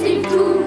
détruisent tout.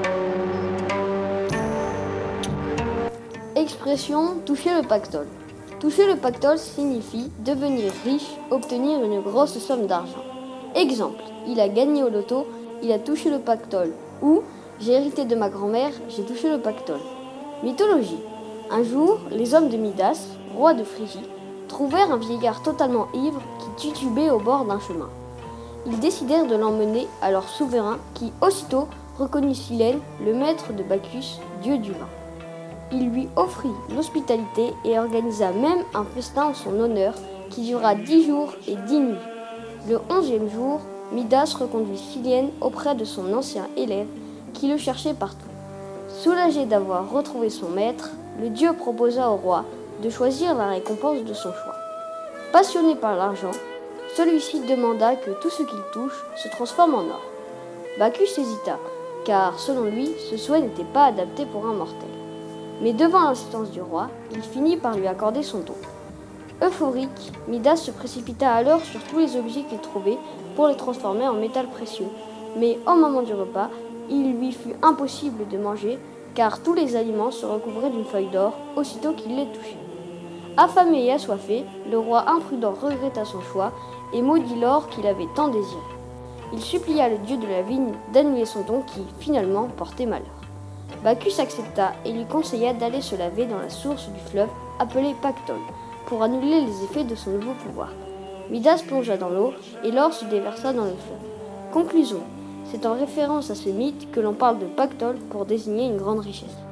Expression toucher le pactole. Toucher le pactole signifie devenir riche, obtenir une grosse somme d'argent. Exemple, il a gagné au loto, il a touché le pactole. Ou j'ai hérité de ma grand-mère, j'ai touché le pactole. Mythologie. Un jour, les hommes de Midas, roi de Phrygie, trouvèrent un vieillard totalement ivre qui titubait au bord d'un chemin. Ils décidèrent de l'emmener à leur souverain qui, aussitôt, reconnut Silène, le maître de Bacchus, dieu du vin. Il lui offrit l'hospitalité et organisa même un festin en son honneur qui dura 10 jours et 10 nuits. Le 11e jour, Midas reconduit Silène auprès de son ancien élève qui le cherchait partout. Soulagé d'avoir retrouvé son maître, le dieu proposa au roi de choisir la récompense de son choix. Passionné par l'argent, celui-ci demanda que tout ce qu'il touche se transforme en or. Bacchus hésita, car selon lui, ce souhait n'était pas adapté pour un mortel. Mais devant l'insistance du roi, il finit par lui accorder son don. Euphorique, Midas se précipita alors sur tous les objets qu'il trouvait pour les transformer en métal précieux. Mais au moment du repas, il lui fut impossible de manger, car tous les aliments se recouvraient d'une feuille d'or aussitôt qu'il les touchait. Affamé et assoiffé, le roi imprudent regretta son choix et maudit l'or qu'il avait tant désiré. Il supplia le dieu de la vigne d'annuler son don qui, finalement, portait malheur. Bacchus accepta et lui conseilla d'aller se laver dans la source du fleuve appelée Pactole pour annuler les effets de son nouveau pouvoir. Midas plongea dans l'eau et l'or se déversa dans le fleuve. Conclusion, c'est en référence à ce mythe que l'on parle de Pactole pour désigner une grande richesse.